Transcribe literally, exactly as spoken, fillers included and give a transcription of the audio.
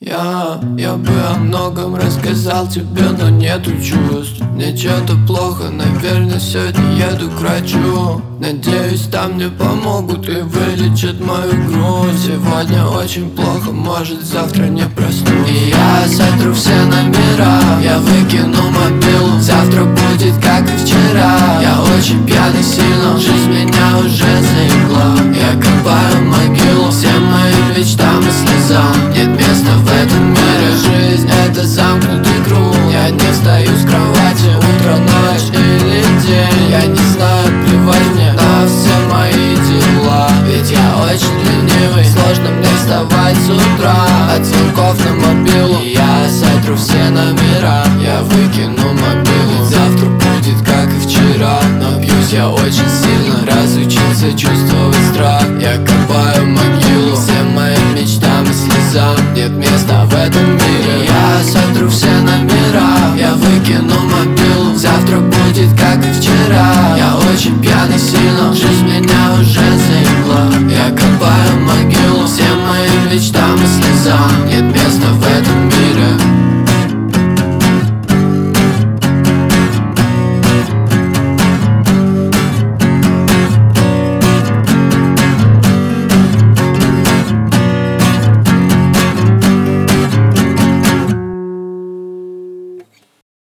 Я, я бы о многом рассказал тебе, но нету чувств. Мне что-то плохо, наверное, сегодня еду к врачу. Надеюсь, там мне помогут и вылечат мою грудь. Сегодня очень плохо, может завтра не проснусь. И я сотру все номера, я выкину мобилу. Завтра будет как и вчера. Я очень пьяный сильно, жизнь меня уже заебла. Я копаю могилу всем моим мечтам и слезам. Нет места в этом мире, жизнь это замкнутый круг. Я не встаю с кровати, утро, ночь или день. Я не знаю, плевать мне на все мои дела. Ведь я очень ленивый, сложно мне вставать с утра от звонков на мобилу. Я сотру все номера, я выкину мобилу. Завтра будет как и вчера, но бьюсь я очень сильно. Разучился чувствовать страх, я копаю могилу всем моим мечтам и слезам. Нет места в этом мире. Я сотру все номера, я выкину мобилу. Завтра будет как и вчера.